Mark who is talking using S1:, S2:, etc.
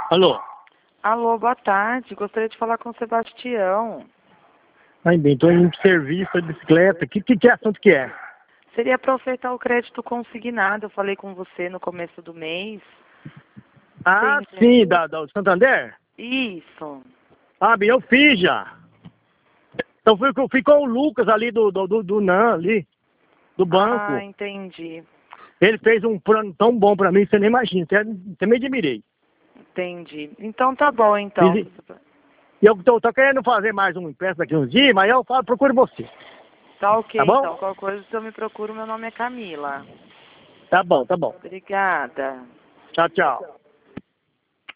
S1: Alô?
S2: Alô, boa tarde. Gostaria de falar com o Sebastião.
S1: Ai, bem, tô indo pro serviço, tô de bicicleta. Que assunto que é?
S2: Seria para ofertar o crédito consignado. Eu falei com você no começo do mês.
S1: Ah,
S2: Tem
S1: sim,
S2: interesse?
S1: da Santander?
S2: Isso.
S1: Ah, bem, eu fiz já. Então fui com o Lucas ali do NAN, ali, do
S2: Ah,
S1: banco.
S2: entendi.
S1: Ele fez um plano tão bom pra mim, você nem imagina. Até me admirei.
S2: Entendi. Então tá bom, então.
S1: Fiz, e eu tô querendo fazer mais um empréstimo daqui uns dias, mas eu falo, procuro você.
S2: Tá ok,
S1: Tá bom?
S2: então. Qualquer coisa você me procura. Meu nome é Camila.
S1: Tá bom, tá bom.
S2: Obrigada.
S1: Tchau, tchau.